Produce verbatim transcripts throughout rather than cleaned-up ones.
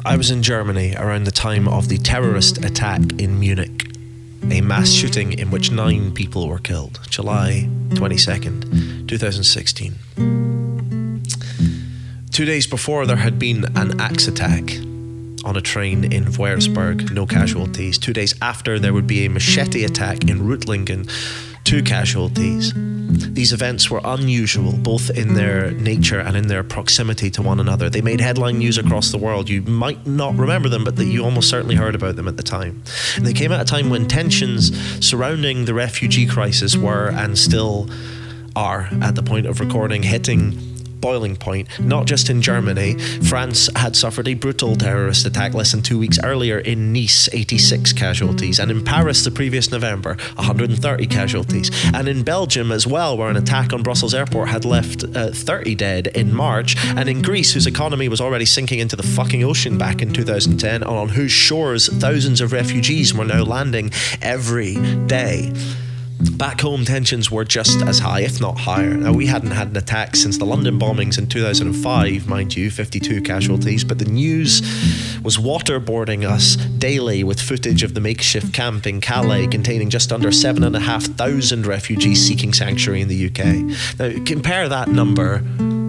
I was in Germany around the time of the terrorist attack in Munich, a mass shooting in which nine people were killed, July twenty-second, twenty sixteen. Two days before, there had been an axe attack on a train in Wuersburg, no casualties. Two days after, there would be a machete attack in Reutlingen, two casualties. These events were unusual, both in their nature and in their proximity to one another. They made headline news across the world. You might not remember them, but that you almost certainly heard about them at the time. And they came at a time when tensions surrounding the refugee crisis were, and still are, at the point of recording, hitting boiling point, not just in Germany. France had suffered a brutal terrorist attack less than two weeks earlier in Nice, eighty-six casualties, and in Paris the previous November, one hundred thirty casualties, and in Belgium as well, where an attack on Brussels airport had left uh, thirty dead in March, and in Greece, whose economy was already sinking into the fucking ocean back in two thousand ten, and on whose shores thousands of refugees were now landing every day. Back home, tensions were just as high, if not higher. Now, we hadn't had an attack since the London bombings in two thousand five, mind you, fifty-two casualties, but the news was waterboarding us daily with footage of the makeshift camp in Calais containing just under seven and a half thousand refugees seeking sanctuary in the U K. Now, compare that number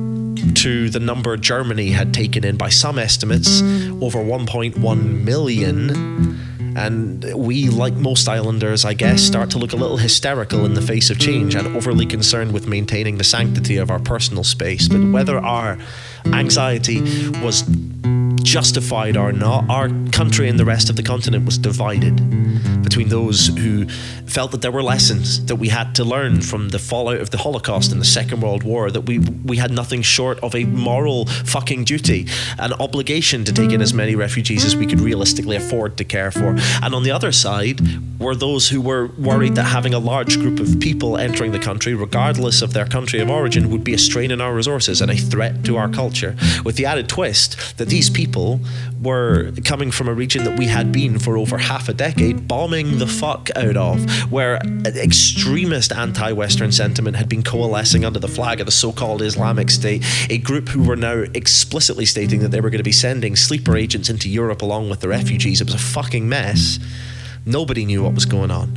to the number Germany had taken in, by some estimates, over one point one million. And we, like most islanders, I guess, start to look a little hysterical in the face of change and overly concerned with maintaining the sanctity of our personal space. But whether our anxiety was justified or not, our country and the rest of the continent was divided between those who felt that there were lessons that we had to learn from the fallout of the Holocaust and the Second World War, that we we had nothing short of a moral fucking duty, an obligation to take in as many refugees as we could realistically afford to care for. And on the other side were those who were worried that having a large group of people entering the country, regardless of their country of origin, would be a strain on our resources and a threat to our culture, with the added twist that these people were coming from a region that we had been for over half a decade bombing the fuck out of, where extremist anti-Western sentiment had been coalescing under the flag of the so-called Islamic State, a group who were now explicitly stating that they were going to be sending sleeper agents into Europe along with the refugees. It was a fucking mess. Nobody knew what was going on.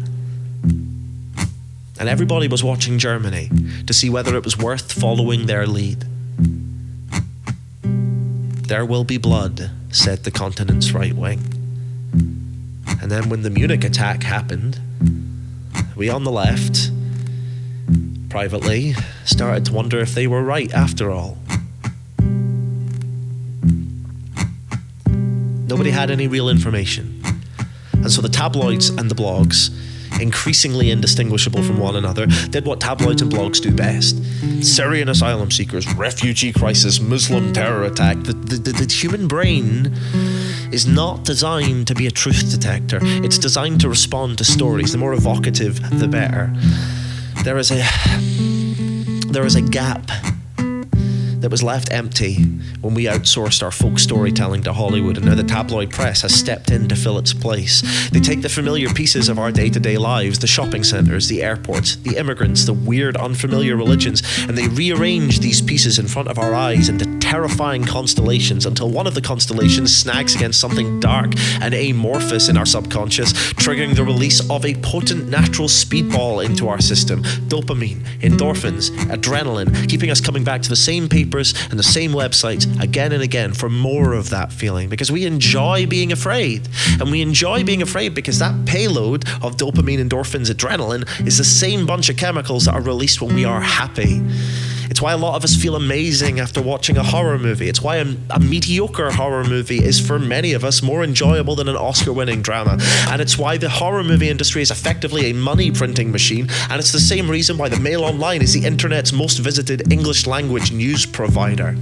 And everybody was watching Germany to see whether it was worth following their lead. There will be blood, said the continent's right wing. And then when the Munich attack happened, we on the left, privately, started to wonder if they were right after all. Nobody had any real information. And so the tabloids and the blogs, increasingly indistinguishable from one another, did what tabloids and blogs do best. Syrian asylum seekers, refugee crisis, Muslim terror attack. The, the, the, the human brain is not designed to be a truth detector. It's designed to respond to stories. The more evocative, the better. There is a there is a gap that was left empty when we outsourced our folk storytelling to Hollywood, and now the tabloid press has stepped in to fill its place. They take the familiar pieces of our day-to-day lives, the shopping centres, the airports, the immigrants, the weird, unfamiliar religions, and they rearrange these pieces in front of our eyes into terrifying constellations until one of the constellations snags against something dark and amorphous in our subconscious, triggering the release of a potent natural speedball into our system. Dopamine, endorphins, adrenaline, keeping us coming back to the same paper and the same websites again and again for more of that feeling, because we enjoy being afraid. And we enjoy being afraid because that payload of dopamine, endorphins, adrenaline is the same bunch of chemicals that are released when we are happy. It's why a lot of us feel amazing after watching a horror movie. It's why a, a mediocre horror movie is, for many of us, more enjoyable than an Oscar-winning drama. And it's why the horror movie industry is effectively a money-printing machine. And it's the same reason why the Mail Online is the internet's most visited English-language news provider.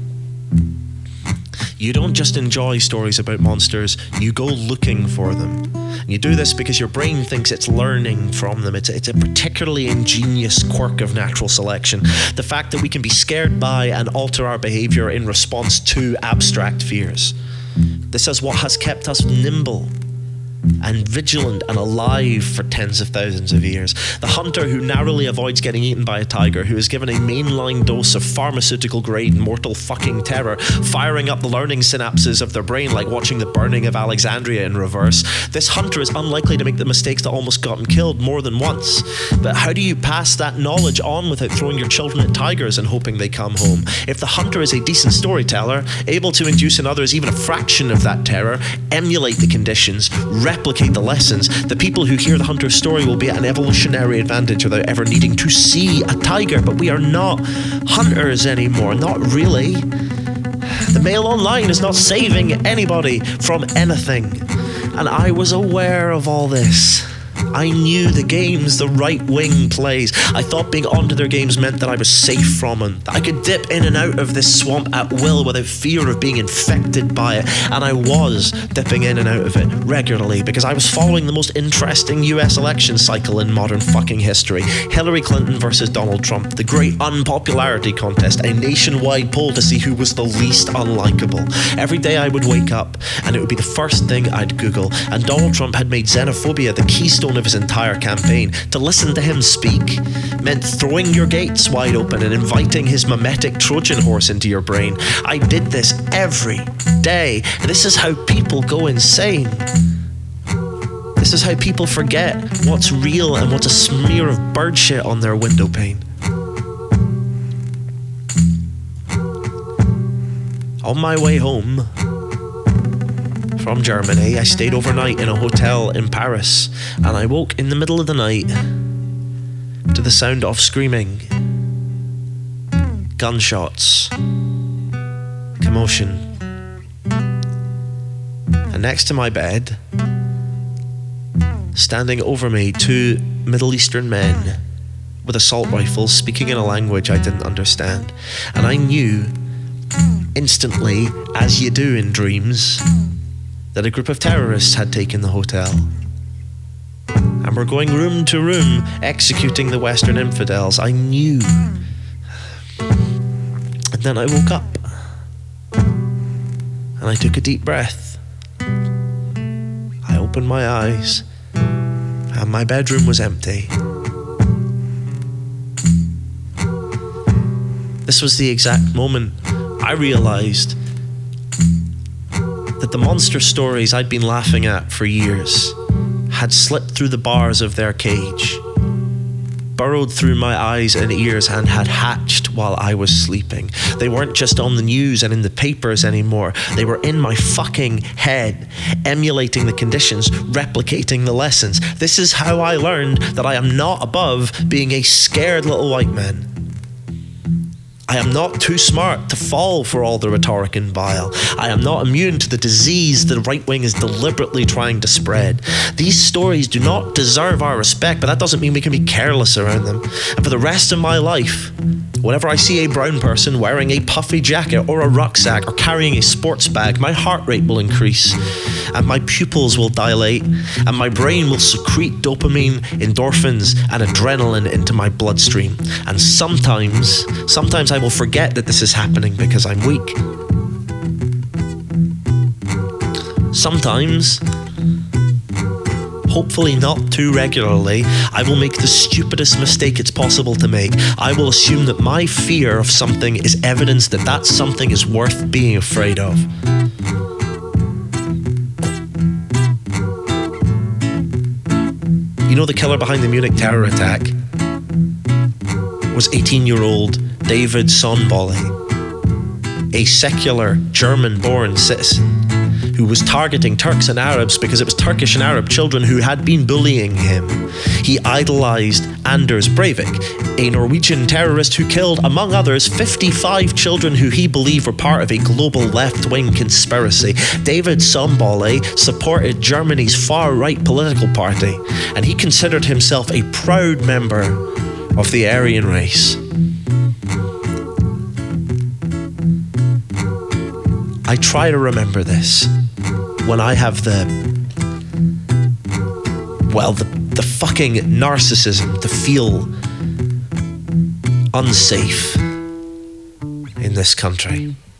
You don't just enjoy stories about monsters, you go looking for them. And you do this because your brain thinks it's learning from them. It's, it's a particularly ingenious quirk of natural selection. The fact that we can be scared by and alter our behavior in response to abstract fears. This is what has kept us nimble and vigilant and alive for tens of thousands of years. The hunter who narrowly avoids getting eaten by a tiger, who is given a mainline dose of pharmaceutical-grade mortal fucking terror, firing up the learning synapses of their brain like watching the burning of Alexandria in reverse. This hunter is unlikely to make the mistakes that almost got him killed more than once. But how do you pass that knowledge on without throwing your children at tigers and hoping they come home? If the hunter is a decent storyteller, able to induce in others even a fraction of that terror, emulate the conditions, replicate the lessons, the people who hear the hunter's story will be at an evolutionary advantage without ever needing to see a tiger. But we are not hunters anymore, not really. The Mail Online is not saving anybody from anything. And I was aware of all this. I knew the games the right wing plays. I thought being onto their games meant that I was safe from them, that I could dip in and out of this swamp at will without fear of being infected by it. And I was dipping in and out of it regularly because I was following the most interesting U S election cycle in modern fucking history. Hillary Clinton versus Donald Trump, the great unpopularity contest, a nationwide poll to see who was the least unlikable. Every day I would wake up and it would be the first thing I'd Google, and Donald Trump had made xenophobia the keystone of his entire campaign. To listen to him speak meant throwing your gates wide open and inviting his mimetic Trojan horse into your brain. I did this every day. This is how people go insane. This is how people forget what's real and what's a smear of bird shit on their window pane. On my way home from Germany, I stayed overnight in a hotel in Paris, and I woke in the middle of the night to the sound of screaming, gunshots, commotion. And next to my bed, standing over me, two Middle Eastern men with assault rifles speaking in a language I didn't understand. And I knew instantly, as you do in dreams, that a group of terrorists had taken the hotel and were going room to room executing the Western infidels. I knew. And then I woke up and I took a deep breath. I opened my eyes and my bedroom was empty. This was the exact moment I realized that the monster stories I'd been laughing at for years had slipped through the bars of their cage, burrowed through my eyes and ears, and had hatched while I was sleeping. They weren't just on the news and in the papers anymore. They were in my fucking head, emulating the conditions, replicating the lessons. This is how I learned that I am not above being a scared little white man. I am not too smart to fall for all the rhetoric and bile. I am not immune to the disease the right wing is deliberately trying to spread. These stories do not deserve our respect, but that doesn't mean we can be careless around them. And for the rest of my life, whenever I see a brown person wearing a puffy jacket or a rucksack or carrying a sports bag, my heart rate will increase and my pupils will dilate and my brain will secrete dopamine, endorphins and adrenaline into my bloodstream. And sometimes, sometimes I will forget that this is happening because I'm weak. Sometimes, hopefully not too regularly, I will make the stupidest mistake it's possible to make. I will assume that my fear of something is evidence that that something is worth being afraid of. You know, the killer behind the Munich terror attack was eighteen-year-old David Sonbolle, a secular German-born citizen who was targeting Turks and Arabs because it was Turkish and Arab children who had been bullying him. He idolized Anders Breivik, a Norwegian terrorist who killed, among others, fifty-five children who he believed were part of a global left-wing conspiracy. David Sonbolle supported Germany's far-right political party, and he considered himself a proud member of the Aryan race. I try to remember this when I have the, well, the, the fucking narcissism to feel unsafe in this country.